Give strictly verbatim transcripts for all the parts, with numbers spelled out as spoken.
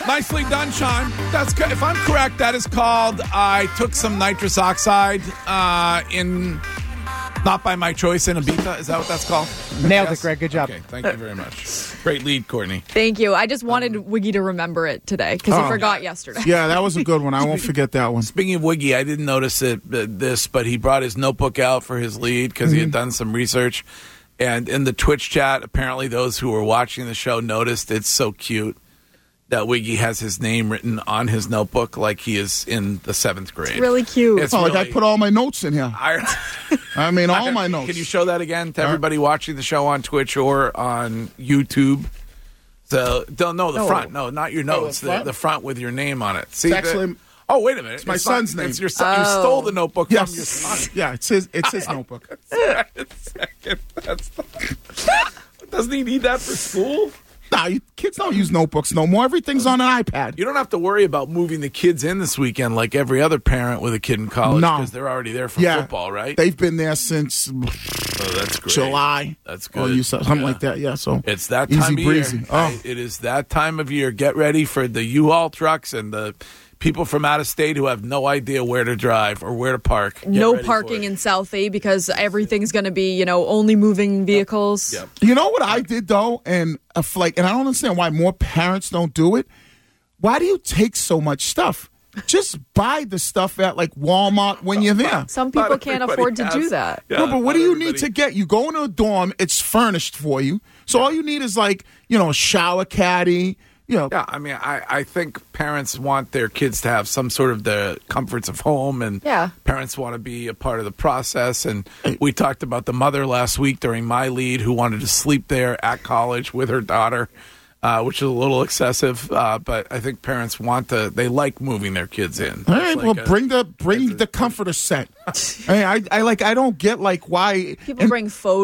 Nicely done, Sean. That's good. If I'm correct, that is called I took some nitrous oxide uh, in, not by my choice, in Ibiza. Is that what that's called? Nailed yes? it, Greg. Good job. Okay, thank you very much. Great lead, Courtney. Thank you. I just wanted Wiggy to remember it today because Oh. he forgot yesterday. Yeah, that was a good one. I won't forget that one. Speaking of Wiggy, I didn't notice it, uh, this, but he brought his notebook out for his lead because Mm-hmm. he had done some research. And in the Twitch chat, apparently those who were watching the show noticed it's so cute that Wiggy has his name written on his notebook like he is in the seventh grade. It's really cute. It's Oh, like really- I put all my notes in here. I, I mean, all my notes. Can you show that again to everybody watching the show on Twitch or on YouTube? So, don't know the No. front. No, not your Oh, notes. the the, front? the front with your name on it. See, It's the- actually- oh, wait a minute. It's my not- son's name. It's your son. You Oh. stole the notebook Yes. from your son. Yeah, it's his. It's his notebook. Second. That's the, doesn't he need that for school? Nah, you, kids don't use notebooks no more. Everything's on an iPad. You don't have to worry about moving the kids in this weekend like every other parent with a kid in college No. because they're already there for Yeah, football, right? They've been there since oh, that's great. July. That's Or good. you said something Yeah. like that. Yeah, so It's that easy time of breezy. year. Oh. Right? It is that time of year. Get ready for the U-Haul trucks and the people from out of state who have no idea where to drive or where to park. Get No ready for parking it. in Southie because everything's going to be, you know, only moving vehicles. Yep. You know what I did though, and a like, and I don't understand why more parents don't do it. Why do you take so much stuff? Just buy the stuff at like Walmart when you're there. Some people Not can't everybody afford to has- do that. Yeah, no, but what not do you everybody- need to get? You go into a dorm, it's furnished for you. So all you need is like, you know, a shower caddy, you know. Yeah, I mean, I, I think parents want their kids to have some sort of the comforts of home, and Yeah. parents want to be a part of the process. And we talked about the mother last week during my lead who wanted to sleep there at college with her daughter, uh, which is a little excessive. Uh, but I think parents want to, they like moving their kids in. All It's right, like well, a- bring the bring the comforter set. I, mean, I I like I don't get like why People and- bring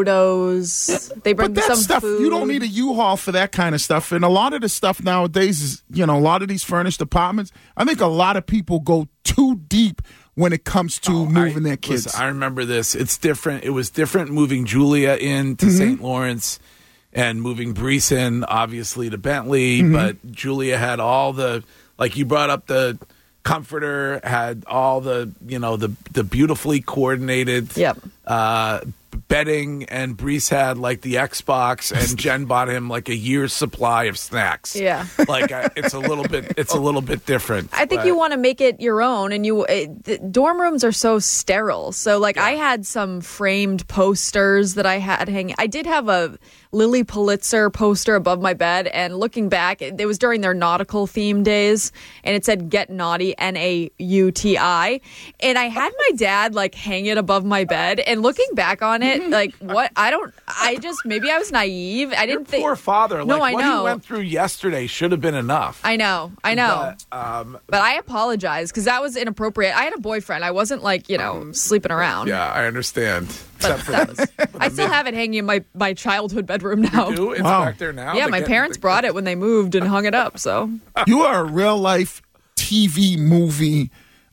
photos. They bring but that some stuff food. you don't need a U-Haul for that kind of stuff. And a lot of the stuff nowadays is, you know, a lot of these furnished apartments. I think a lot of people go too deep when it comes to moving I, their kids. Listen, I remember this. It's different. It was different moving Julia into Mm-hmm. Saint Lawrence and moving Brees in, obviously, to Bentley. Mm-hmm. But Julia had all the, like you brought up the comforter, had all the, you know, the the beautifully coordinated Yep. uh, bedding, and Brees had like the Xbox, and Jen bought him like a year's supply of snacks. Yeah. Like I, it's a little bit, it's a little bit different. I think but- you want to make it your own, and you it, the dorm rooms are so sterile. So, like, I had some framed posters that I had hanging. I did have a Lily Pulitzer poster above my bed, and looking back, it, it was during their nautical theme days, and it said "Get Naughty," N A U T I, and I had my dad like hang it above my bed. And looking back on it, like, what I don't, I just maybe I was naive. I Your didn't think. poor father. No, like, I what know. he went through yesterday should have been enough. I know, I know. But, um, But I apologize because that was inappropriate. I had a boyfriend. I wasn't like, you know, sleeping around. yeah, I understand. But Except for that was, the I still mid- have it hanging in my, my childhood bedroom now. You do? It's Wow. back there now. Yeah, The my get- parents the- brought it when they moved and hung it up. So You are a real life T V movie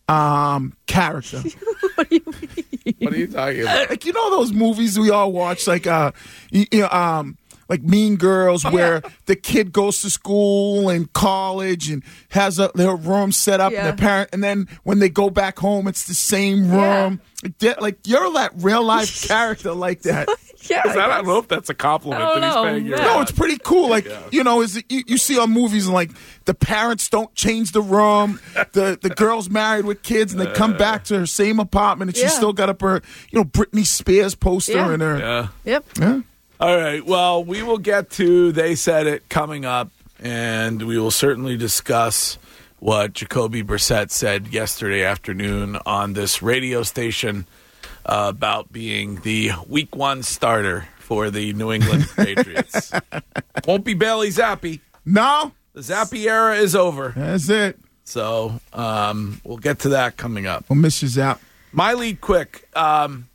um, character. What are you talking about? Like, you know those movies we all watch, like uh, you, you know, um, like Mean Girls, where the kid goes to school and college and has a, their room set up, Yeah. and their parent, and then when they go back home, it's the same room. Like, that- like you're that real life character like that. yeah, Is that, I don't know if that's a compliment I don't that he's know, paying you. yeah. No, it's pretty cool. Like you know, is it, you, you see on movies and like the parents don't change the room. The the girl's married with kids and they come back to her same apartment and she's Yeah. still got up her you know Britney Spears poster Yeah. and her. Yeah. Yep. Yeah. All right. Well, we will get to They Said It coming up, and we will certainly discuss what Jacoby Brissett said yesterday afternoon on this radio station uh, about being the week one starter for the New England Patriots. Won't be Bailey Zappi. No, The Zappi era is over. that's it. So um, we'll get to that coming up. We'll miss you, Zap. My lead quick. Um,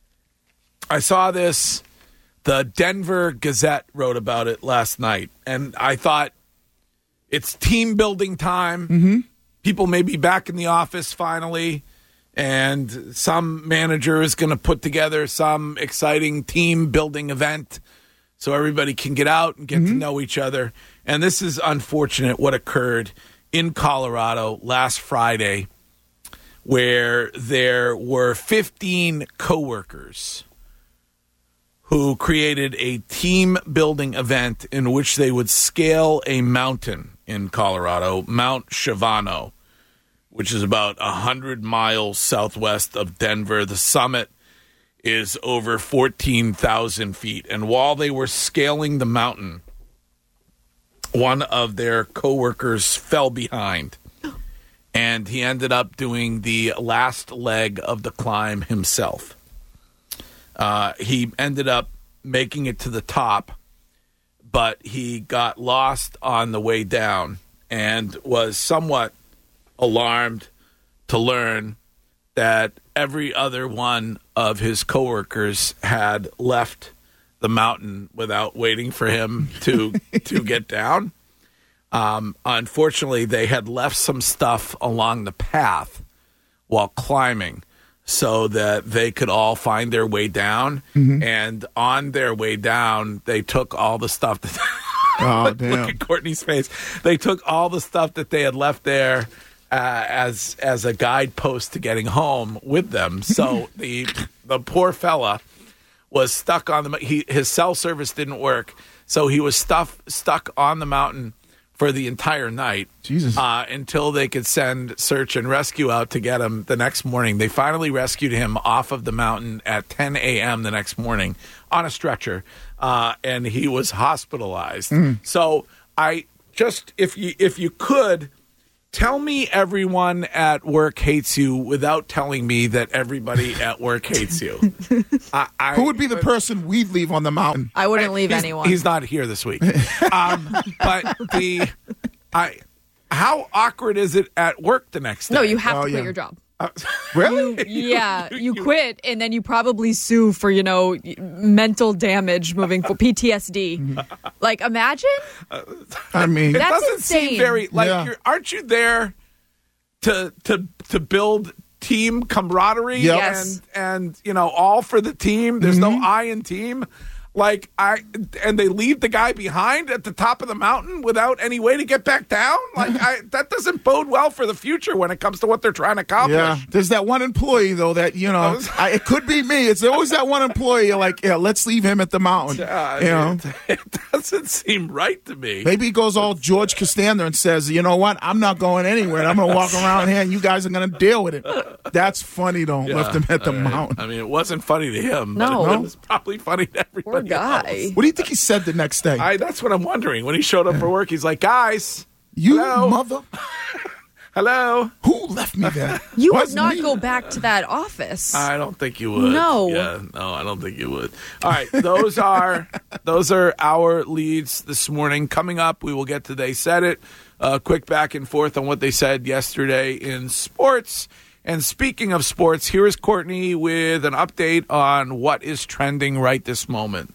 I saw this. The Denver Gazette wrote about it last night, and I thought it's team building time. Mm-hmm. People may be back in the office finally, and some manager is going to put together some exciting team building event so everybody can get out and get to know each other. And this is unfortunate what occurred in Colorado last Friday where there were fifteen coworkers who created a team-building event in which they would scale a mountain in Colorado, Mount Shavano, which is about one hundred miles southwest of Denver. The summit is over fourteen thousand feet. And while they were scaling the mountain, one of their coworkers fell behind, and he ended up doing the last leg of the climb himself. Uh, he ended up making it to the top, but he got lost on the way down and was somewhat alarmed to learn that every other one of his coworkers had left the mountain without waiting for him to to get down. Um, unfortunately, they had left some stuff along the path while climbing so that they could all find their way down. Mm-hmm. And on their way down, they took all the stuff that oh, damn. Look at Courtney's face. They took all the stuff that they had left there uh, as as a guidepost to getting home with them. So the the poor fella was stuck on the he his cell service didn't work, so he was stuff stuck on the mountain for the entire night. Jesus. Uh, until they could send search and rescue out to get him the next morning. They finally rescued him off of the mountain at ten a.m. the next morning on a stretcher, uh, and he was hospitalized. Mm. So I just, if you if you could, tell me everyone at work hates you without telling me that everybody at work hates you. I, I, Who would be the person we'd leave on the mountain? I wouldn't leave he's, anyone. He's not here this week. Um, but the, I, how awkward is it at work the next day? No, you have Oh, to quit yeah. your job. Uh, Really? Yeah, you quit and then you probably sue for, you know, mental damage moving for P T S D. Like, imagine? I mean, It That's doesn't insane. seem very like. Yeah. You're, aren't you there to to to build team camaraderie Yep. Yes. and and you know all for the team? There's Mm-hmm. no I in team. Like I and they leave the guy behind at the top of the mountain without any way to get back down. Like I, that doesn't bode well for the future when it comes to what they're trying to accomplish. yeah. There's that one employee, though, that, you know, I, it could be me. It's always that one employee. You're like, yeah, let's leave him at the mountain. Yeah, you know? it, it doesn't seem right to me. Maybe he goes all George Costanza and says, you know what? I'm not going anywhere. I'm going to walk around here and you guys are going to deal with it. That's funny, though. Yeah, Left him at the all right. mountain. I mean, it wasn't funny to him. No. but it was probably funny to everybody. Poor guy. else. What do you think he said the next day? I, that's what I'm wondering. When he showed up for work, he's like, guys, you hello? mother. hello. Who left me there? You would Wasn't not me. go back to that office. I don't think you would. No. Yeah, no, I don't think you would. All right, those are those are our leads this morning. Coming up, we will get to They Said It. A quick back and forth on what they said yesterday in sports. And speaking of sports, here is Courtney with an update on what is trending right this moment.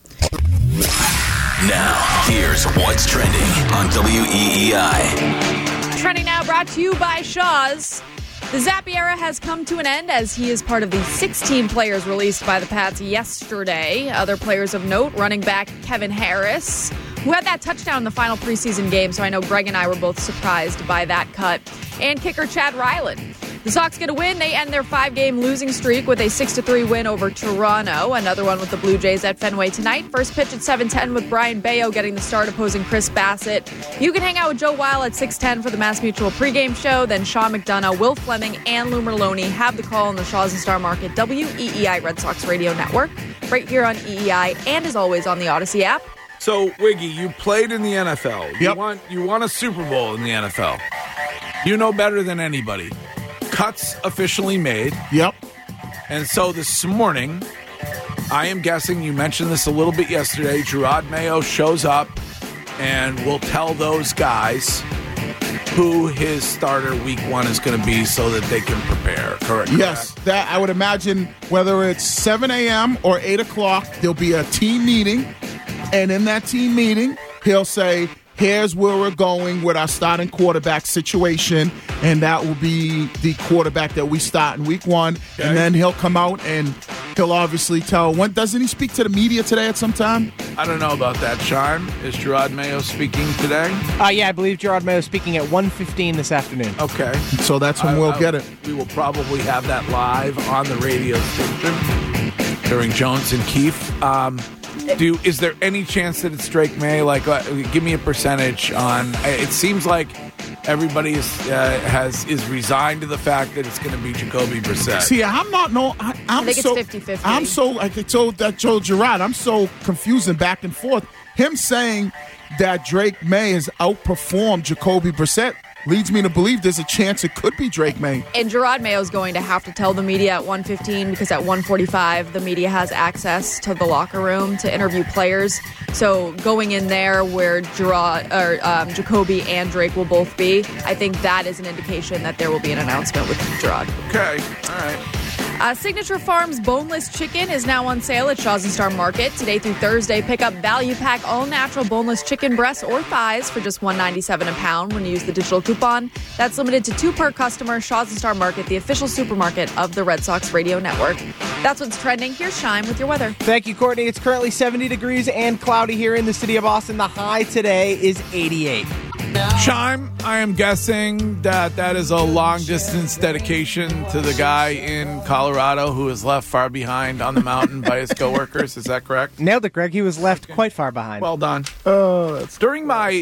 Now, here's what's trending on W E E I. Trending now brought to you by Shaw's. The Zappe era has come to an end as he is part of the sixteen players released by the Pats yesterday. Other players of note, running back Kevin Harris, who had that touchdown in the final preseason game, so I know Greg and I were both surprised by that cut, and kicker Chad Ryland. The Sox get a win. They end their five-game losing streak with a six to three win over Toronto. Another one with the Blue Jays at Fenway tonight. First pitch at seven ten with Brian Bayo getting the start opposing Chris Bassett. You can hang out with Joe Weil at six ten for the MassMutual pregame show. Then Sean McDonough, Will Fleming, and Lou Merlone have the call on the Shaw's and Star Market W E E I Red Sox Radio Network. Right here on E E I and as always on the Odyssey app. So, Wiggy, you played in the N F L. You Yep. won, you won a Super Bowl in the N F L. You know better than anybody. Cuts officially made. Yep. And so this morning, I am guessing, you mentioned this a little bit yesterday, Gerard Mayo shows up and will tell those guys who his starter week one is going to be so that they can prepare. Correct? Yes, that I would imagine whether it's seven a.m. or eight o'clock, there'll be a team meeting. And in that team meeting, he'll say, here's where we're going with our starting quarterback situation. And that will be the quarterback that we start in week one. Okay. And then he'll come out and he'll obviously tell. When doesn't he speak to the media today at some time? I don't know about that, Sean. Is Gerard Mayo speaking today? Uh, yeah, I believe Gerard Mayo is speaking at one fifteen this afternoon. Okay. So that's when I, we'll I, get it. We will probably have that live on the radio station during Jones and Keefe. Um, do is there any chance that it's Drake May? Like, uh, give me a percentage on. It seems like everybody is uh, has is resigned to the fact that it's going to be Jacoby Brissett. See, I'm not no. I, I'm I think so, it's fifty-fifty. I'm so like I told that Joe Girard. I'm so confusing back and forth. Him saying that Drake May has outperformed Jacoby Brissett leads me to believe there's a chance it could be Drake May. And Gerard Mayo's going to have to tell the media at one fifteen because at one forty-five the media has access to the locker room to interview players. So going in there where Gerard or um, Jacoby and Drake will both be, I think that is an indication that there will be an announcement with Gerard. Okay, all right. Uh, Signature Farms boneless chicken is now on sale at Shaw's and Star Market today through Thursday. Pick up value pack all natural boneless chicken breasts or thighs for just one ninety-seven a pound when you use the digital coupon. That's limited to two per customer. Shaw's and Star Market, the official supermarket of the Red Sox radio network. That's what's trending. Here's Shime with your weather. Thank you, Courtney. It's currently seventy degrees and cloudy here in the city of Austin. The high today is eighty-eight. Shime, I am guessing that that is a long-distance dedication to the guy in Colorado who was left far behind on the mountain by his coworkers. Is that correct? Nailed it, Greg. He was left quite far behind. Well done. Uh, During my,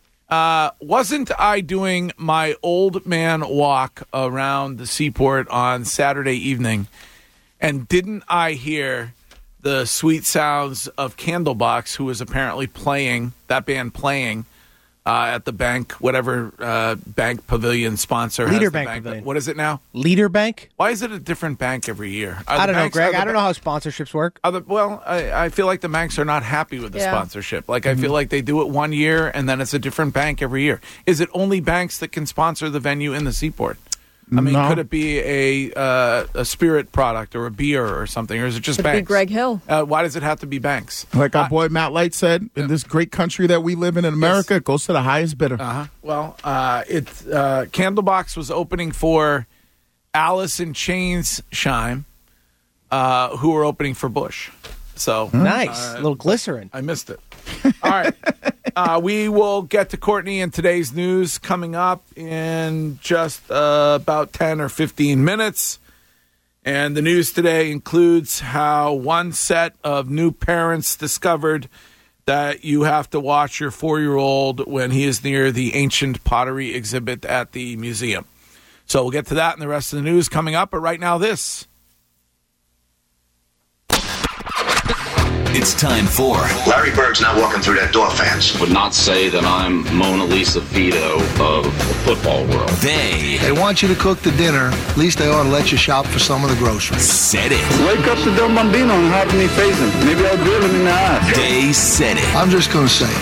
uh, wasn't I doing my old man walk around the seaport on Saturday evening, and didn't I hear the sweet sounds of Candlebox, who was apparently playing, that band playing, Uh, at the bank, whatever uh, bank pavilion sponsor has Leader the Bank bank. Pavilion. What is it now? Leader Bank? Why is it a different bank every year? Are I the don't know, banks- Greg. are the I don't ba- know how sponsorships work. are the- well, I, I feel like the banks are not happy with the Yeah. sponsorship. Like, I feel like they do it one year, and then it's a different bank every year. Is it only banks that can sponsor the venue in the Seaport? I mean, No. could it be a uh, a spirit product or a beer or something, or is it just Could be banks? Greg Hill. Uh, why does it have to be banks? Like our boy Matt Light said, in this great country that we live in in America, it goes to the highest bidder. Uh-huh. Well, uh, it uh, Candlebox was opening for Alice in Chains Shime, uh, who were opening for Bush. So Nice. uh, A little glycerin. I missed it. All right. Uh, we will get to Courtney and today's news coming up in just uh, about ten or fifteen minutes. And the news today includes how one set of new parents discovered that you have to watch your four-year-old when he is near the ancient pottery exhibit at the museum. So we'll get to that and the rest of the news coming up. But right now, this. It's time for Larry Bird's not walking through that door, fans. Would not say that I'm Mona Lisa Vito of the football world. They They want you to cook the dinner. At least they ought to let you shop for some of the groceries. Said It. Wake up to Del Bambino and have me face him. Maybe I'll drill him in the eye. They Said It. I'm just going to say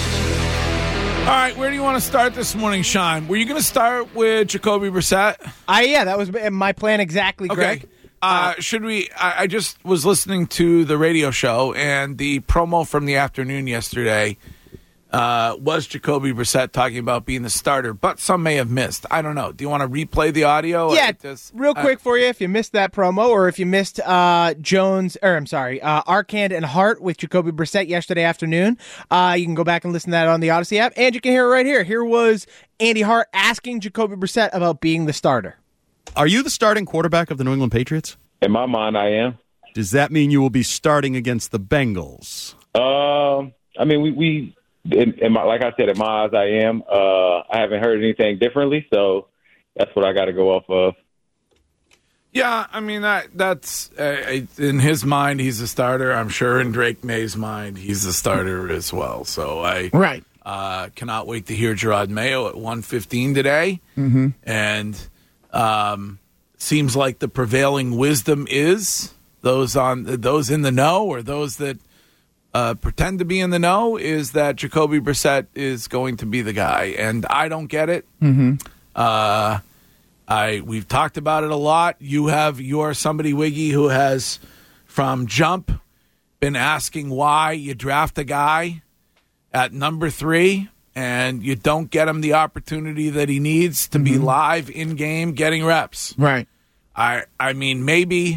it. All right, where do you want to start this morning, Sean? Were you going to start with Jacoby Brissett? I yeah, that was my plan exactly, Greg. Okay. Uh, should we? I, I just was listening to the radio show, and the promo from the afternoon yesterday uh, was Jacoby Brissett talking about being the starter, but some may have missed. I don't know. Do you want to replay the audio? Yeah, It just- real I- quick for you, if you missed that promo, or if you missed uh, Jones, or I'm sorry, uh, Arcand and Hart with Jacoby Brissett yesterday afternoon, uh, you can go back and listen to that on the Odyssey app, and you can hear it right here. Here was Andy Hart asking Jacoby Brissett about being the starter. Are you the starting quarterback of the New England Patriots? In my mind, I am. Does that mean you will be starting against the Bengals? Um, I mean, we, we in, in my, like I said, in my eyes, I am. Uh, I haven't heard anything differently, so that's what I got to go off of. Yeah, I mean that that's uh, in his mind he's a starter. I'm sure in Drake May's mind he's a starter as well. So I Right. uh, cannot wait to hear Gerard Mayo at one fifteen today. Mm-hmm. And um, seems like the prevailing wisdom is those on those in the know or those that uh, pretend to be in the know is that Jacoby Brissett is going to be the guy, and I don't get it. Mm-hmm. Uh, I we've talked about it a lot. You have you're somebody, Wiggy, who has from jump been asking why you draft a guy at number three and you don't get him the opportunity that he needs to be live in game getting reps. Right. I I mean maybe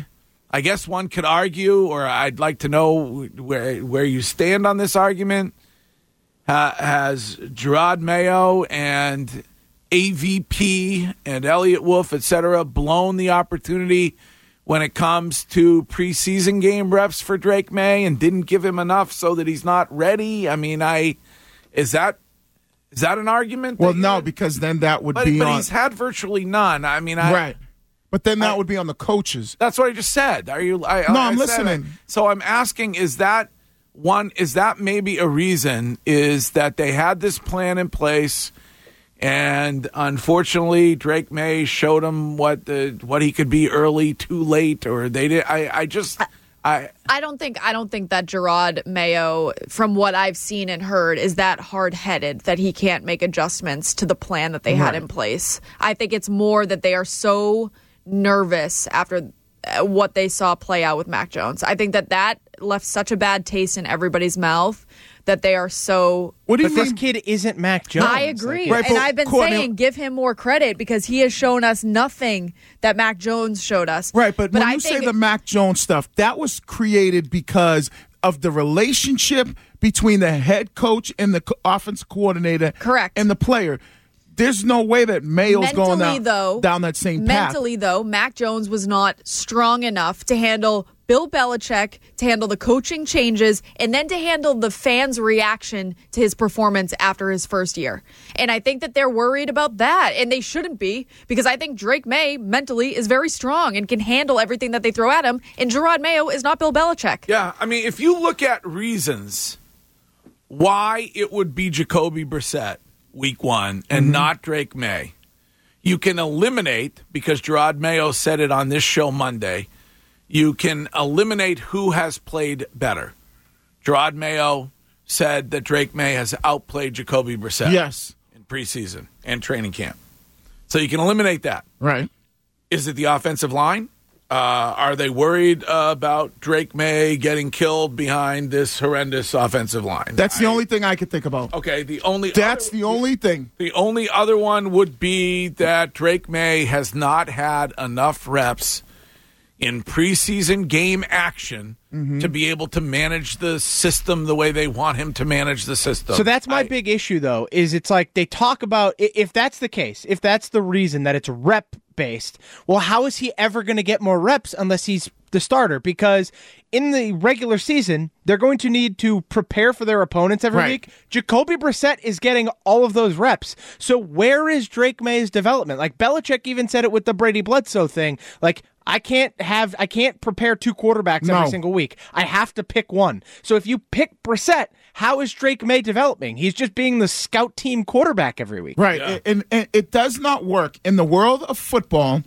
I guess one could argue, or I'd like to know where where you stand on this argument. Uh, has Gerard Mayo and A V P and Elliott Wolf, et cetera, blown the opportunity when it comes to preseason game reps for Drake May and didn't give him enough so that he's not ready? I mean, I is that is that an argument? Well, no, because then that would but, be but on. he's had virtually none. I mean, I, right. But then that I, would be on the coaches. That's what I just said. Are you? I, no, I I'm said listening. It. So I'm asking: Is that one? Is that maybe a reason? Is that they had this plan in place, and unfortunately, Drake May showed him what the what he could be early, too late, or they did. I, I just. I, I don't think I don't think that Gerard Mayo, from what I've seen and heard, is that hard-headed that he can't make adjustments to the plan that they right. had in place. I think it's more that they are so nervous after what they saw play out with Mac Jones. I think that that left such a bad taste in everybody's mouth that they are so. What do you but mean? This kid isn't Mac Jones. I agree. Like, right, and I've been Courtney, saying give him more credit because he has shown us nothing that Mac Jones showed us. Right, but, but when I you think say the Mac Jones stuff, that was created because of the relationship between the head coach and the co- offensive coordinator. Correct. And the player. There's no way that Mayo's mentally, going down, though, down that same path. Mentally, though, Mac Jones was not strong enough to handle Bill Belichick, to handle the coaching changes, and then to handle the fans' reaction to his performance after his first year. And I think that they're worried about that, and they shouldn't be, because I think Drake May mentally is very strong and can handle everything that they throw at him, and Gerard Mayo is not Bill Belichick. Yeah, I mean, if you look at reasons why it would be Jacoby Brissett week one and mm-hmm. not Drake May, you can eliminate, because Gerard Mayo said it on this show Monday, you can eliminate who has played better. Gerard Mayo said that Drake May has outplayed Jacoby Brissett. Yes. In preseason and training camp. So you can eliminate that. Right. Is it the offensive line? Uh, are they worried uh, about Drake May getting killed behind this horrendous offensive line? That's the I, only thing I can think about. Okay, the only That's other, the only thing. The only other one would be that Drake May has not had enough reps in preseason game action mm-hmm. to be able to manage the system the way they want him to manage the system. So that's my I, big issue, though, is it's like they talk about, if that's the case, if that's the reason that it's rep-based, well, how is he ever going to get more reps unless he's the starter? Because in the regular season, they're going to need to prepare for their opponents every right. week. Jacoby Brissett is getting all of those reps. So where is Drake May's development? Like Belichick even said it with the Brady Bledsoe thing. Like, I can't have, I can't prepare two quarterbacks no. every single week. I have to pick one. So if you pick Brissett, how is Drake May developing? He's just being the scout team quarterback every week. Right. Yeah. And, and it does not work in the world of football.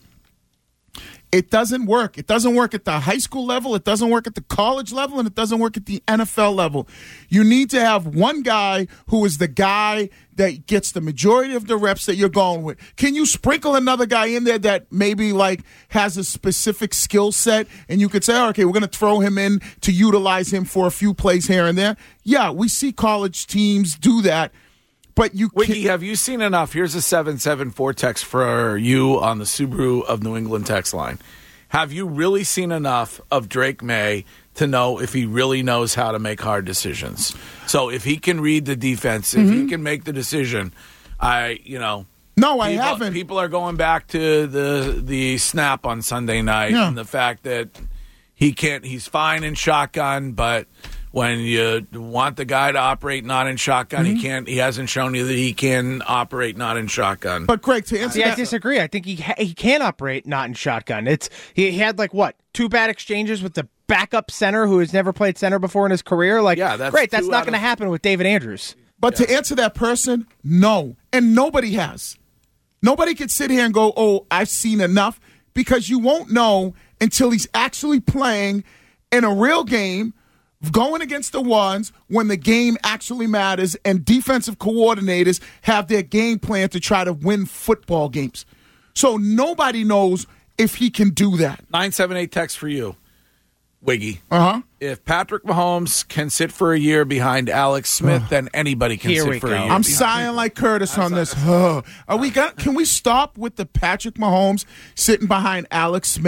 It doesn't work. It doesn't work at the high school level. It doesn't work at the college level, and it doesn't work at the N F L level. You need to have one guy who is the guy that gets the majority of the reps that you're going with. Can you sprinkle another guy in there that maybe like has a specific skill set, and you could say, oh, okay, we're going to throw him in to utilize him for a few plays here and there? Yeah, we see college teams do that. But you Wiggy, have you seen enough? Here's a seven seven four text for you on the Subaru of New England text line. Have you really seen enough of Drake May to know if he really knows how to make hard decisions? So if he can read the defense, if mm-hmm. he can make the decision, I, you know. No, I people, haven't. People are going back to the the snap on Sunday night yeah. and the fact that he can't, he's fine in shotgun, but when you want the guy to operate not in shotgun, mm-hmm. he can't. He hasn't shown you that he can operate not in shotgun. But Craig, to answer See, that, I disagree. I think he ha- he can operate not in shotgun. It's he, he had like what two bad exchanges with the backup center who has never played center before in his career. Like, yeah, that's great. That's not going to of- happen with David Andrews. But yeah. to answer that person, no, and nobody has. Nobody could sit here and go, "Oh, I've seen enough," because you won't know until he's actually playing in a real game. Going against the ones when the game actually matters and defensive coordinators have their game plan to try to win football games. So nobody knows if he can do that. nine seven eight text for you, Wiggy. Uh-huh. If Patrick Mahomes can sit for a year behind Alex Smith, uh, then anybody can Here sit we for go. a year. I'm behind. sighing like Curtis I'm on sorry. this. Huh. Are we got? Can we stop with the Patrick Mahomes sitting behind Alex Smith?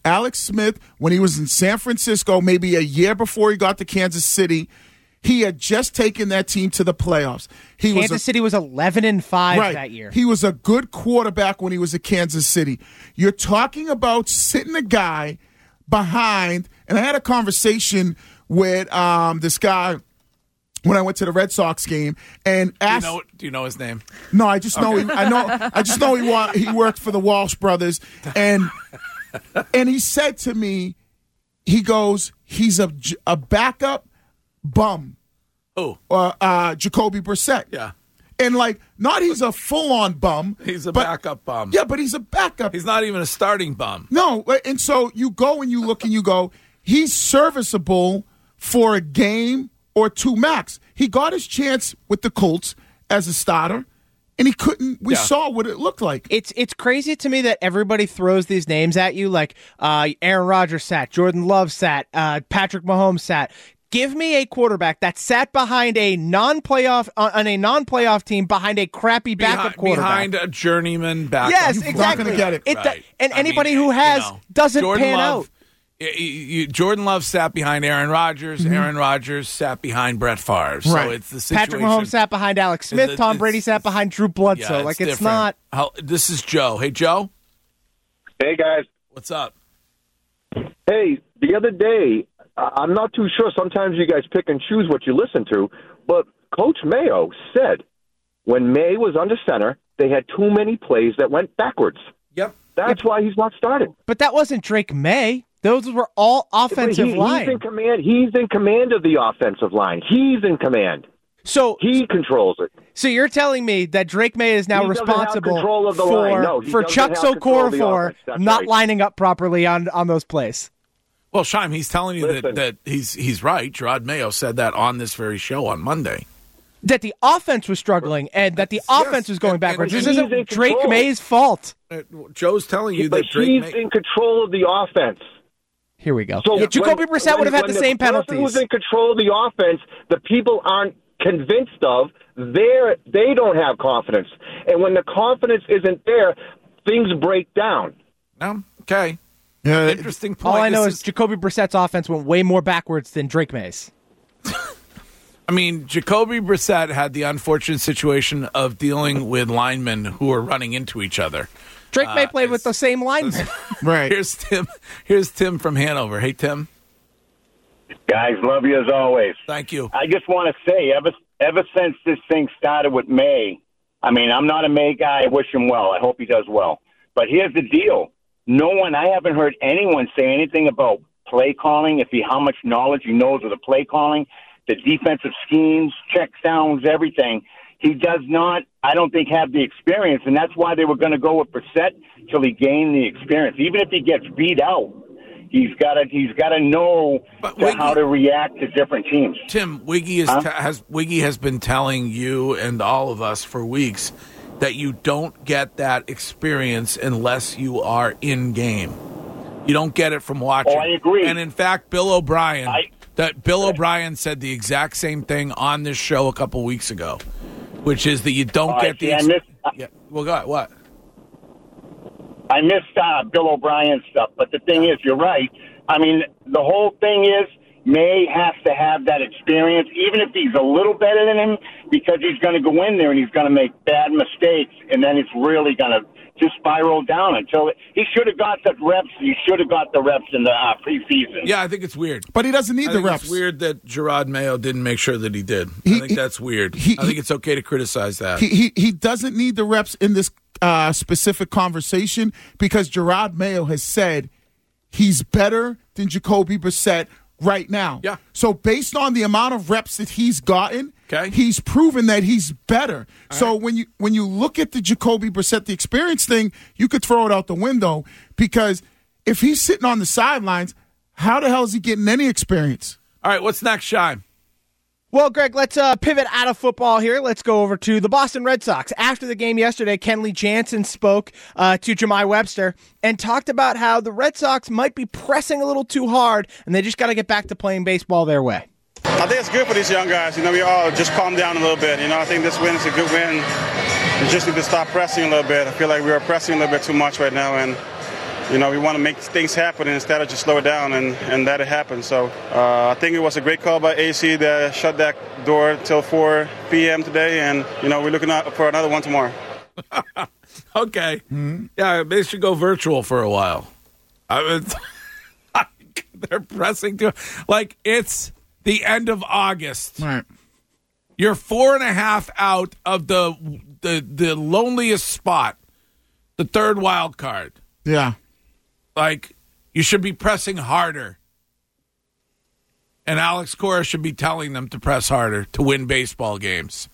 Alex Smith, when he was in San Francisco, maybe a year before he got to Kansas City, he had just taken that team to the playoffs. He Kansas was a, City was eleven and five right. that year. He was a good quarterback when he was at Kansas City. You're talking about sitting a guy behind, and I had a conversation with um, this guy when I went to the Red Sox game and asked. Do you know, do you know his name? No, I just know. Okay. He, I know. I just know he wa- he worked for the Walsh brothers, and and he said to me, he goes, he's a a backup bum. Oh, uh, uh, Jacoby Brissett. Yeah. And, like, not he's a full-on bum. He's a but, backup bum. Yeah, but he's a backup. He's not even a starting bum. No, and so you go and you look and you go, he's serviceable for a game or two max. He got his chance with the Colts as a starter, and he couldn't. We Yeah. saw what it looked like. It's it's crazy to me that everybody throws these names at you, like uh, Aaron Rodgers sat, Jordan Love sat, uh, Patrick Mahomes sat. Give me a quarterback that sat behind a non-playoff on a non-playoff team behind a crappy backup behind, quarterback. Behind a journeyman backup. Yes, You're not exactly. gonna get it. It, Right. And I anybody mean, who has you know, doesn't Jordan pan Love, out. You, you, Jordan Love sat behind Aaron Rodgers. Mm-hmm. Aaron Rodgers sat behind Brett Favre. So Right. it's the situation. Patrick Mahomes sat behind Alex Smith. It's- Tom it's- Brady sat behind Drew Bledsoe. Yeah, like it's different. not. How, this is Joe. Hey, Joe. Hey, guys. What's up? Hey, the other day, uh, I'm not too sure. Sometimes you guys pick and choose what you listen to, but Coach Mayo said when May was under center, they had too many plays that went backwards. Yep. That's why he's not starting. But that wasn't Drake May. Those were all offensive he, line. He's in command. He's in command of the offensive line. He's in command. So he controls it. So you're telling me that Drake May is now He doesn't have responsible control of the for line. No, he for doesn't Chuck have control of the Okorafor offense. That's not right. lining up properly on, on those plays. Well, Shime, he's telling you that, Listen. that he's he's right. Gerard Mayo said that on this very show on Monday. That the offense was struggling and that the Yes, offense was going and- backwards. and This he's isn't in Drake control. May's fault. Uh, Joe's telling you But that Drake he's May. in control of the offense. Here we go. So yeah, Jacoby when- Brissett would have when- had the when same person penalties. who's in control of the offense, the people aren't convinced of, they're, they don't have confidence. And when the confidence isn't there, things break down. No? Okay. Yeah, Interesting point. All I know This is Jacoby Brissett's offense went way more backwards than Drake May's. I mean, Jacoby Brissett had the unfortunate situation of dealing with linemen who were running into each other. Drake May Uh, played with the same linemen. right. Here's Tim. Here's Tim from Hanover. Hey, Tim. Guys, love you as always. Thank you. I just want to say, ever ever since this thing started with May, I mean, I'm not a May guy. I wish him well. I hope he does well. But here's the deal. No one, I haven't heard anyone say anything about play calling, if he, how much knowledge he knows of the play calling, the defensive schemes, check downs, everything. He does not, I don't think, have the experience, and that's why they were going to go with Brissett till he gained the experience. Even if he gets beat out, he's got to he's got to know But to Wiggy- how to react to different teams. Tim, Wiggy is Huh? t- has Wiggy has been telling you and all of us for weeks that you don't get that experience unless you are in game. You don't get it from watching. Oh, I agree. And in fact, Bill O'Brien, I- that Bill O'Brien said the exact same thing on this show a couple weeks ago, which is that you don't Oh, I get the. see. I Ex- missed- yeah. Well, go ahead. What? I missed uh, Bill O'Brien stuff, but the thing is, you're right. I mean, the whole thing is May has to have that experience, even if he's a little better than him, because he's going to go in there and he's going to make bad mistakes, and then it's really going to just spiral down until it, he should have got the reps. He should have got the reps in the uh, preseason. Yeah, I think it's weird. But he doesn't need I the think reps. it's weird that Gerard Mayo didn't make sure that he did. He- I think he- that's weird. he- I think it's okay to criticize that. He, he he doesn't need the reps in this uh, specific conversation because Gerard Mayo has said he's better than Jacoby Brissett right now. Yeah. So based on the amount of reps that he's gotten, Okay. he's proven that he's better. so when you when you look at the Jacoby Brissett, the experience thing, you could throw it out the window because if he's sitting on the sidelines, how the hell is he getting any experience? All right, what's next, Shime? Well, Greg, let's uh, pivot out of football here. Let's go over to the Boston Red Sox. After the game yesterday, Kenley Jansen spoke uh, to Jemai Webster and talked about how the Red Sox might be pressing a little too hard, and they just got to get back to playing baseball their way. I think it's good for these young guys. You know, we all just calm down a little bit. You know, I think this win is a good win. We just need to stop pressing a little bit. I feel like we are pressing a little bit too much right now, and you know, we want to make things happen instead of just slow it down, and, and that it happened. So uh, I think it was a great call by A C to shut that door till four p.m. today, and, you know, we're looking out for another one tomorrow. Okay. Mm-hmm. Yeah, they should go virtual for a while. I mean, like, they're pressing to, like, it's the end of August. Right. You're four and a half out of the the the loneliest spot, the third wild card. Yeah. Like, you should be pressing harder. And Alex Cora should be telling them to press harder to win baseball games.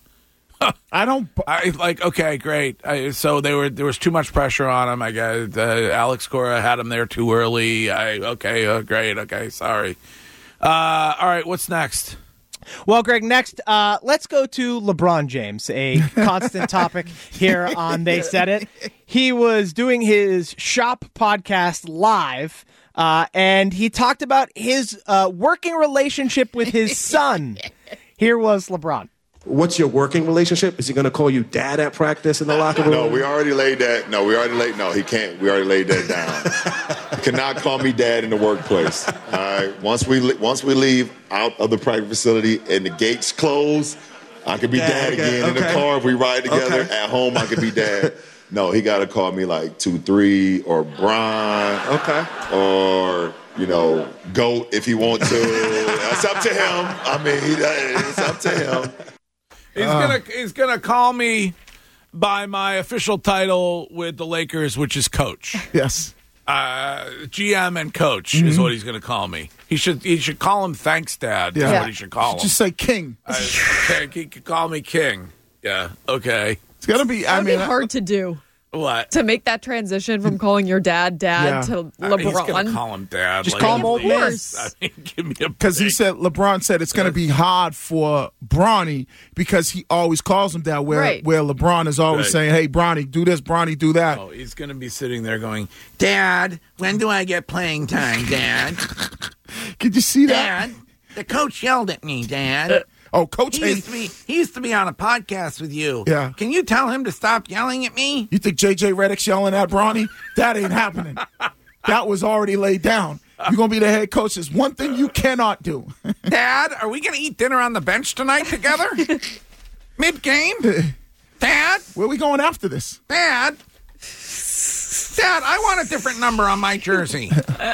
I don't. I like. Okay, great. I, so they were. There was too much pressure on him. I guess uh, Alex Cora had him there too early. I okay. Uh, great. Okay. Sorry. Uh, all right. What's next? Well, Greg, next, uh, let's go to LeBron James, a constant topic here on They Said It. He was doing his Shop podcast live, uh, and he talked about his uh, working relationship with his son. Here was LeBron. What's your working relationship? Is he going to call you dad at practice in the locker room? No, we already laid that. No, we already laid. No, he can't. We already laid that down. He cannot call me dad in the workplace. All right. Once we once we leave out of the practice facility and the gates close, I could be dad, dad again. Okay. In the car, if we ride together. Okay. At home, I could be dad. No, he got to call me like two three or Brian. Okay. Or you know, GOAT if he wants to. That's up to him. I mean, it's up to him. He's uh, gonna he's gonna call me by my official title with the Lakers, which is coach. Yes, uh, G M and coach mm-hmm. is what he's gonna call me. He should he should call him Thanks Dad. Yeah. Is what he should call him. Just say King. Uh, he could call me King. Yeah. Okay. It's gonna be. I That'd mean, be hard to do. What? To make that transition from calling your dad dad Yeah. to I mean, he's LeBron. gonna call him Dad. Just like, call him old man. I mean, give me a Because he break. said LeBron said it's going to be hard for Bronny because he always calls him that. Where Right. where LeBron is always Right. saying, "Hey, Bronny, do this. Bronny, do that." Oh, he's gonna be sitting there going, Dad, when do I get playing time, Dad? Could you see that? Dad, the coach yelled at me, Dad. Oh, Coach He Hayes. used to be he used to be on a podcast with you. Yeah. Can you tell him to stop yelling at me? You think J J Redick's yelling at Bronny? That ain't happening. That was already laid down. You're going to be the head coach. There's one thing you cannot do. Dad, are we going to eat dinner on the bench tonight together? Mid-game? Dad? Where are we going after this? Dad? Dad, I want a different number on my jersey. Oh,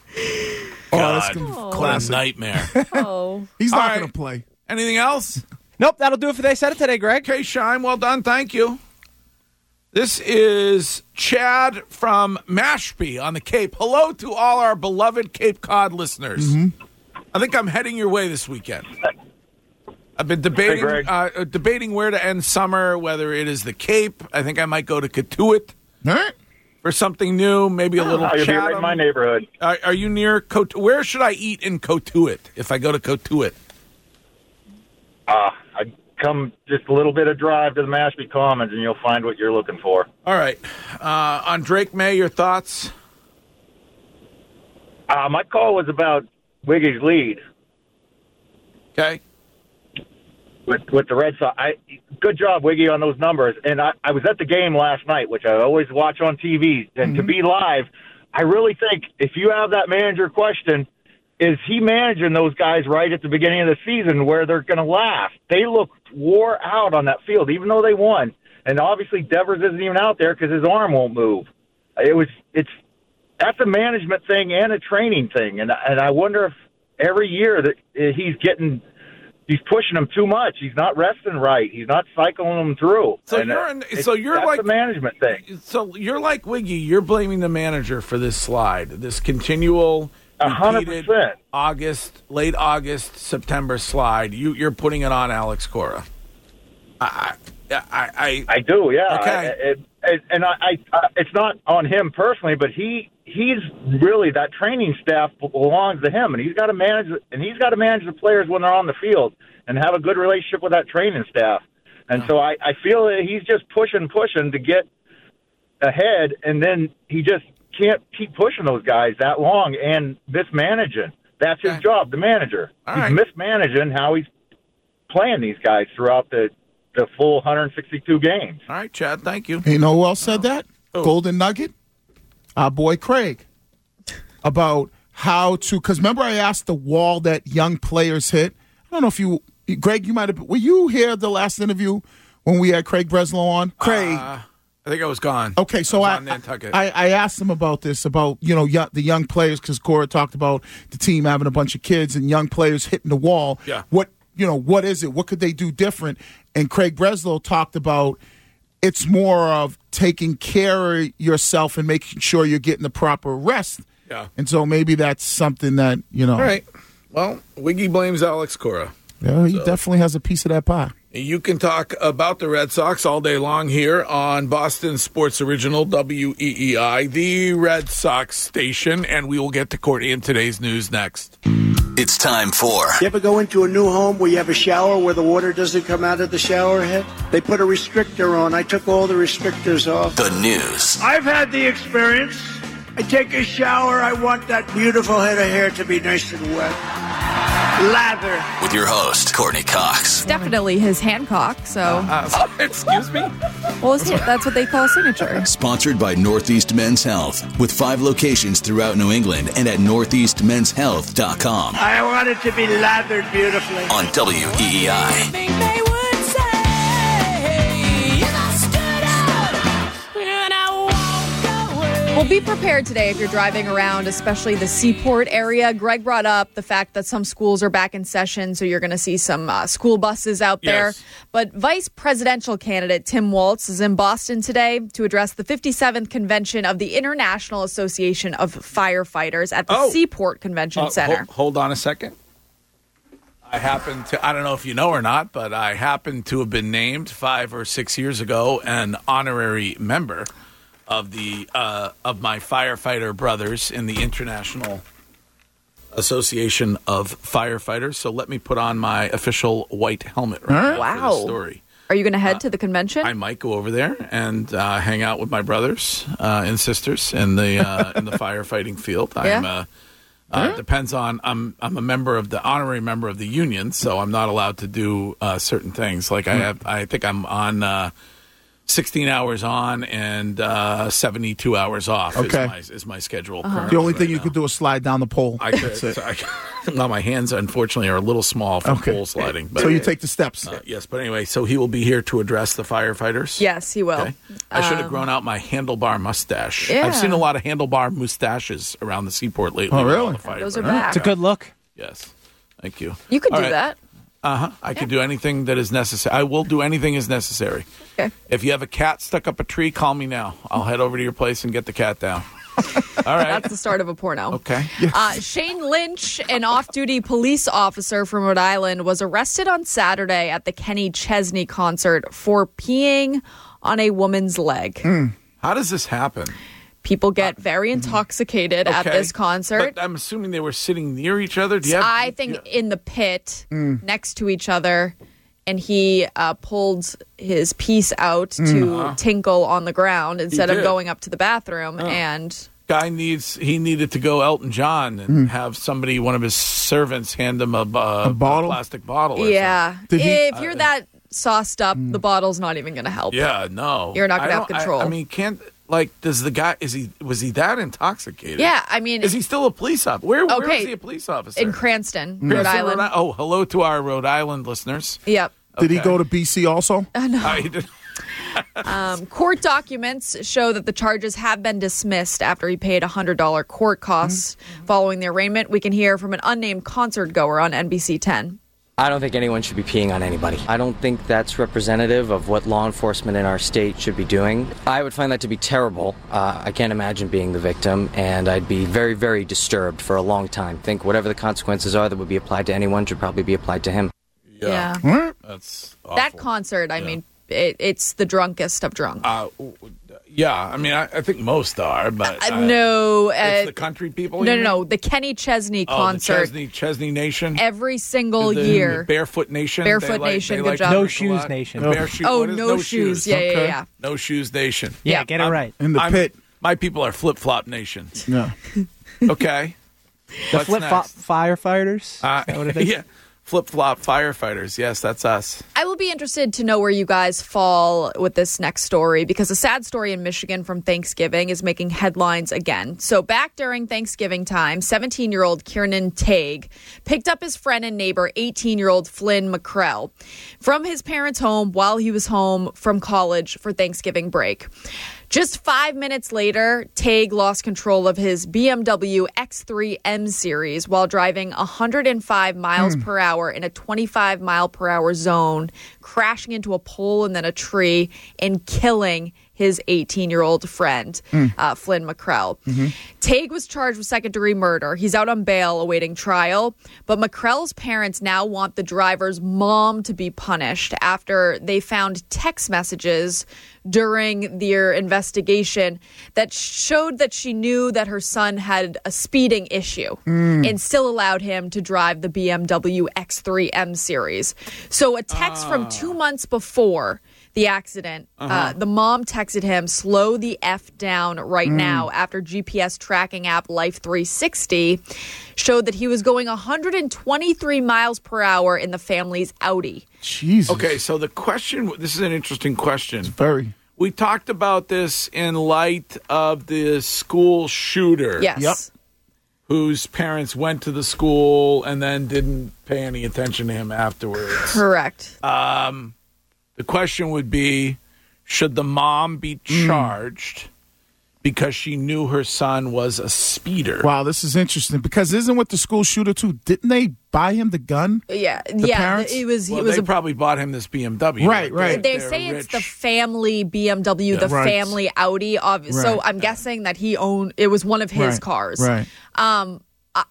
that's gonna be What a classic. nightmare. Oh. He's not All right. going to play. Anything else? Nope, that'll do it for They Said It today, Greg. Okay, Shine, well done. Thank you. This is Chad from Mashpee on the Cape. Hello to all our beloved Cape Cod listeners. Mm-hmm. I think I'm heading your way this weekend. I've been debating Hey, Greg. uh, debating where to end summer, whether it is the Cape. I think I might go to Cotuit All right. for something new, maybe a little Oh, you'll be right Chatham. in my neighborhood. Are, are you near Cot? Where should I eat in Cotuit if I go to Cotuit? Uh, I come just a little bit of drive to the Mashpee Commons, and you'll find what you're looking for. All right. Uh, on Drake May, your thoughts? Uh, my call was about Wiggy's lead Okay. with with the Red Sox. I, good job, Wiggy, on those numbers. And I, I was at the game last night, which I always watch on T V. And to be live, I really think if you have that manager question, is he managing those guys right at the beginning of the season where they're going to laugh? They look wore out on that field, even though they won. And obviously Devers isn't even out there because his arm won't move. It was it's that's a management thing and a training thing, and and I wonder if every year that he's getting he's pushing them too much. He's not resting right. He's not cycling them through. So and you're in, it's- so you're that's like a management thing. So you're like Wiggy. You're blaming the manager for this slide, this continual A hundred repeated percent. August, late August, September slide. You you're putting it on Alex Cora. I I I, I do, yeah. Okay. I, it, it, and I, I, I, it's not on him personally, but he he's really that training staff belongs to him, and he's got to manage and he's got to manage the players when they're on the field and have a good relationship with that training staff. And so I, I feel that he's just pushing, pushing to get ahead, and then he just can't keep pushing those guys that long and mismanaging. That's his Okay. job, the manager. All he's right. mismanaging how he's playing these guys throughout the, the full one hundred sixty-two games. All right, Chad. Thank you. You know who else said that? Who? Golden Nugget. our boy Craig about how to, because remember I asked the wall that young players hit. I don't know if you, Greg, you might have, were you here at the last interview when we had Craig Breslow on? Craig. Uh, I think I was gone. Okay, so I, I, I, I asked him about this, about, you know, young, the young players, because Cora talked about the team having a bunch of kids and young players hitting the wall. Yeah. What, you know, what is it? What could they do different? And Craig Breslow talked about it's more of taking care of yourself and making sure you're getting the proper rest. Yeah. And so maybe that's something that, you know. All right. Well, Wiggy blames Alex Cora. Yeah, he So- definitely has a piece of that pie. You can talk about the Red Sox all day long here on Boston Sports Original, W E E I, the Red Sox station, and we will get to Courtney in today's news next. It's time for You ever go into a new home where you have a shower where the water doesn't come out of the shower head? They put a restrictor on. I took all the restrictors off. the news. I've had the experience. I take a shower. I want that beautiful head of hair to be nice and wet. Lather. With your host, Courtney Cox. Definitely his Hancock. So, Uh, excuse me? well, his, that's what they call a signature. Sponsored by Northeast Men's Health, with five locations throughout New England and at northeast men's health dot com. I want it to be lathered beautifully. On W E E I. Well, be prepared today if you're driving around, especially the Seaport area. Greg brought up the fact that some schools are back in session, so you're going to see some uh, school buses out there. Yes. But vice presidential candidate Tim Walz is in Boston today to address the fifty-seventh convention of the International Association of Firefighters at the Oh. Seaport Convention Uh, Center. Hold, hold on a second. I happen to, I don't know if you know or not, but I happen to have been named five or six years ago an honorary member of the uh, of my firefighter brothers in the International Association of Firefighters. So let me put on my official white helmet right now for Wow. this story. Are you going to head to the convention? I might go over there and uh, hang out with my brothers uh, and sisters in the uh, in the firefighting field. I'm Yeah. uh, uh, depends on I'm I'm a member of the honorary member of the union, so I'm not allowed to do uh, certain things. Like I have, I think I'm on uh, sixteen hours on and uh, seventy-two hours off. Okay. is my, is my schedule. Uh-huh. currently The only right thing you now. could do is slide down the pole. I could. That's it. So I, well, my hands unfortunately are a little small for Okay. pole sliding. But So you take the steps. uh, yes, but anyway, so he will be here to address the firefighters. Yes, he will. Okay. I should have Um, grown out my handlebar mustache. Yeah. I've seen a lot of handlebar mustaches around the Seaport lately. Oh, with all really? the firefighters. Those are back. It's a good look. Yes. Thank you. You could All do right. that. Uh-huh. I could do anything that is necessary. I will do anything as necessary. Okay. If you have a cat stuck up a tree, call me now. I'll head over to your place and get the cat down. All right. That's the start of a porno. Okay. Uh, Shane Lynch, an off-duty police officer from Rhode Island, was arrested on Saturday at the Kenny Chesney concert for peeing on a woman's leg. How does this happen? People get very intoxicated at Okay. this concert. But I'm assuming they were sitting near each other. Do you have, I think in the pit next to each other, and he uh, pulled his piece out to tinkle on the ground instead of did. going up to the bathroom. And guy needs he needed to go Elton John and have somebody, one of his servants, hand him a, uh, A bottle? plastic bottle. Or yeah, Did he- if you're that sauced up, the bottle's not even going to help. something. Yeah, no, You're not I gonna have don't- I- control. I, mean, can't like does the guy is he was he that intoxicated? Yeah, I mean, Is he still a police officer? Where, where Okay. is he a police officer? in Cranston, Cranston, Rhode Island. I- oh, hello to our Rhode Island listeners. Yep. Did he Okay. go to B C also? I did- Um, court documents show that the charges have been dismissed after he paid one hundred dollars court costs following the arraignment. We can hear from an unnamed concert goer on N B C ten. I don't think anyone should be peeing on anybody. I don't think that's representative of what law enforcement in our state should be doing. I would find that to be terrible. Uh, I can't imagine being the victim, and I'd be very, very disturbed for a long time. I think whatever the consequences are that would be applied to anyone should probably be applied to him. Yeah. That's awful. That concert, I mean, it, it's the drunkest of drunk. Uh, yeah, I mean, I, I think most are, but Uh, uh, no, it's uh, the country people. no, you no, mean? no. The Kenny Chesney Oh, concert the Chesney, Chesney Nation. every single The year. Barefoot Nation. Barefoot They like- Nation, they good like job. to No drink a Shoes lot. Nation. The Bare shoe- Oh, what is no shoes. Yeah, yeah, Okay. yeah. No Shoes Nation. Yeah, Yeah. get it I'm- right. In the I'm- pit. My people are Flip Flop Nation. Yeah. Okay. The What's flip next? firefighters. Uh, Is that what it is? yeah. Flip-flop firefighters. Yes, that's us. I will be interested to know where you guys fall with this next story, because a sad story in Michigan from Thanksgiving is making headlines again. So back during Thanksgiving time, seventeen-year-old Kiernan Tague picked up his friend and neighbor, eighteen-year-old Flynn McCrell, from his parents' home while he was home from college for Thanksgiving break. Just five minutes later, Tague lost control of his B M W X three M Series while driving one hundred five miles Hmm. per hour in a twenty-five mile per hour zone, crashing into a pole and then a tree and killing his eighteen-year-old friend, Mm. uh, Flynn McCrell. Mhm. Tague was charged with second-degree murder. He's out on bail awaiting trial, but McCrell's parents now want the driver's mom to be punished after they found text messages during their investigation that showed that she knew that her son had a speeding issue Mm. and still allowed him to drive the B M W X three M Series. So a text from two months before the accident, uh Uh-huh. the mom texted him, slow the F down right Mm. now, after G P S tracking app Life three sixty showed that he was going one hundred twenty-three miles per hour in the family's Audi. Jesus. Okay, so the question, this is an interesting question. Very. We talked about this in light of the school shooter. Yes. Yep. Whose parents went to the school and then didn't pay any attention to him afterwards. Correct. Um, the question would be, should the mom be charged because she knew her son was a speeder? Wow, this is interesting because isn't what the school shooter too? Didn't they buy him the gun? Yeah, The yeah. parents? It was. He Well, was they a probably bought him this B M W. Right, right. They They're say it's rich. the family B M W, Yeah. the Right. family Audi. Of, So Right. I'm guessing that he owned. It was one of his Right, cars. right. Um,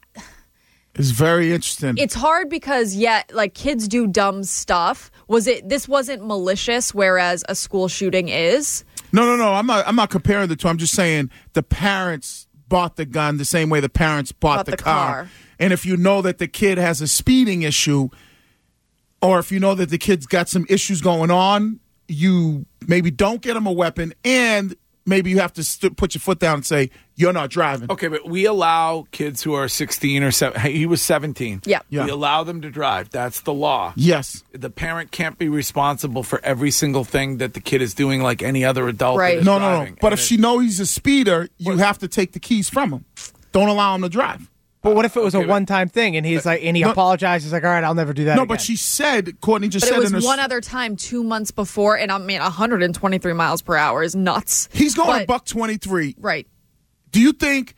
It's very interesting. it's hard because yet, like, kids do dumb stuff. Was it? This wasn't malicious, whereas a school shooting is. No, no, no. I'm not. I'm not comparing the two. I'm just saying the parents bought the gun the same way the parents bought, Bought the, the car. car. And if you know that the kid has a speeding issue, or if you know that the kid's got some issues going on, you maybe don't get him a weapon, and maybe you have to st- put your foot down and say you're not driving. Okay, but we allow kids who are sixteen or seven. He was seventeen. Yeah. Yeah. We allow them to drive. That's the law. Yes. The parent can't be responsible for every single thing that the kid is doing like any other adult. Right. That is No, no, no. driving. But And if she knows he's a speeder, you have to take the keys from him. Don't allow him to drive. But what if it was Okay, a but- one-time thing and he's like, and he No- apologizes, like, all right, I'll never do that No, again. but she said, Courtney just But said it was in her, one other time, two months before, and I mean, one hundred twenty-three miles per hour is nuts. he's going But- a buck twenty-three. Right. Do you think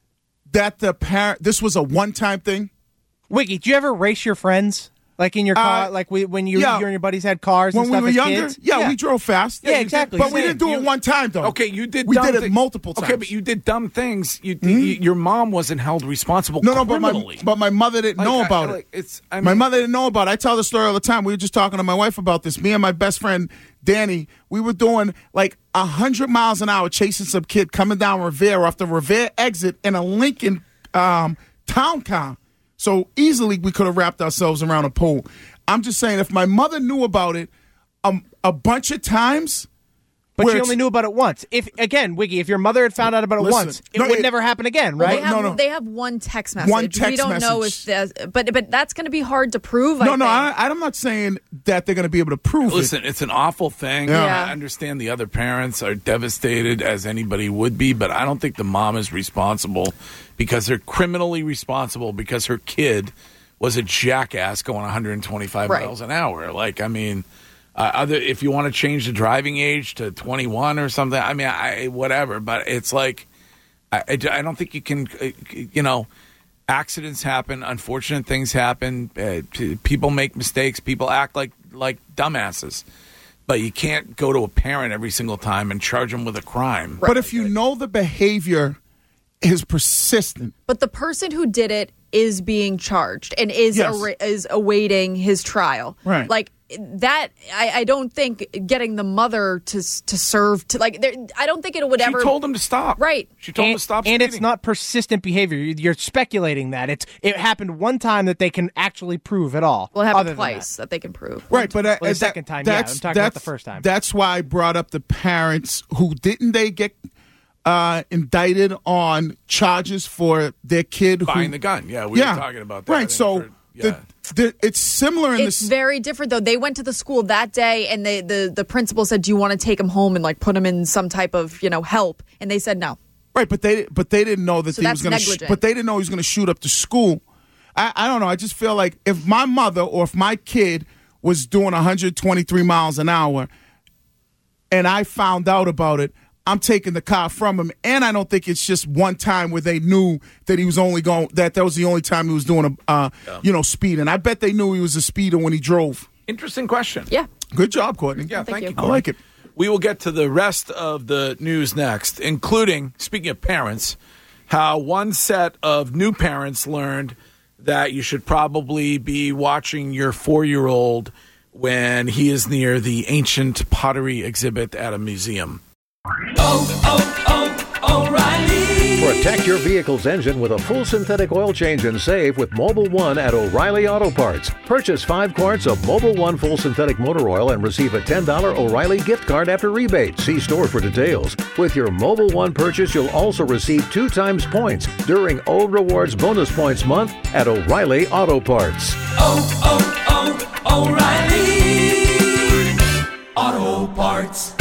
that the parent, this was a one-time thing? Wiggy, do you ever race your friends? Like in your car, Uh, like we, when you, yeah. you and your buddies had cars When and we stuff were as younger? kids? Yeah, we drove fast. Yeah, exactly. But we Same. didn't do it one time, though. Okay, you did. We dumb did it thi- multiple times. Okay, but you did dumb things. You, you your mom wasn't held responsible. No, no, but my, criminally. but my mother didn't Like, know I- about like, it. It's I My mean, mother didn't know about it. I tell the story all the time. We were just talking to my wife about this. Me and my best friend, Danny, we were doing like one hundred miles an hour chasing some kid coming down Revere off the Revere exit in a Lincoln um, town car. So easily we could have wrapped ourselves around a pole. I'm just saying, if my mother knew about it um, a bunch of times, But where she it's- only knew about it once. If again, Wiggy, if your mother had found out about it Listen, once, it no, would it- never happen again, Well, right? they have, No, no. they have one text message. One we text don't know if message. there's, but but that's going to be hard to prove. no, I no, think. I, I'm not saying that they're going to be able to prove listen, it. it's an awful thing. Yeah. Yeah. I understand the other parents are devastated, as anybody would be, but I don't think the mom is responsible because they're criminally responsible because her kid was a jackass going one hundred twenty-five Right. miles an hour. Like, I mean, uh, other if you want to change the driving age to twenty-one or something, I mean, I whatever. But it's like, I, I, I don't think you can, uh, you know, accidents happen, unfortunate things happen, uh, p- people make mistakes, people act like like dumbasses. But you can't go to a parent every single time and charge them with a crime. But if you know the behavior is persistent, But the person who did it is being charged and is Yes. awa- is awaiting his trial. Right. Like that, I, I don't think getting the mother to s- to serve to like. there- I don't think it would She ever. told him to stop. Right. She told him And, to stop. and it's speeding. not persistent behavior. You- You're speculating that it's it happened one time that they can actually prove at all. Well, it other happened than twice that. they can prove. right? But uh, Well, the that- second time, yeah, that's I'm talking about that's the first time. That's why I brought up the parents who didn't they get uh, indicted on charges for their kid who buying the gun. Yeah, we Yeah. were talking about that. I Right. think, So for- yeah. the, the, it's similar in It's this. very different, though. They went to the school that day, and they, the, the principal said, do you want to take him home and, like, put him in some type of, you know, help? And they said no. Right, but they but they didn't know that So he that's was going to. Sh- negligent. but they didn't know he was going to shoot up the school. I, I don't know. I just feel like if my mother or if my kid was doing one hundred twenty-three miles an hour, and I found out about it, I'm taking the car from him. And I don't think it's just one time where they knew that he was only going. That that was the only time he was doing a uh, Yeah. you know speeding. I bet they knew he was a speeder when he drove. Interesting question. Yeah. Good job, Courtney. Yeah, thank, you. I Courtney. like it. We will get to the rest of the news next, including, speaking of parents, how one set of new parents learned that you should probably be watching your four-year-old when he is near the ancient pottery exhibit at a museum. Oh, oh, oh, O'Reilly. Protect your vehicle's engine with a full synthetic oil change and save with Mobile One at O'Reilly Auto Parts. Purchase five quarts of Mobile One full synthetic motor oil and receive a ten dollars O'Reilly gift card after rebate. See store for details. With your Mobile One purchase, you'll also receive two times points during O Rewards Bonus Points Month at O'Reilly Auto Parts. Oh, oh, oh, O'Reilly Auto Parts.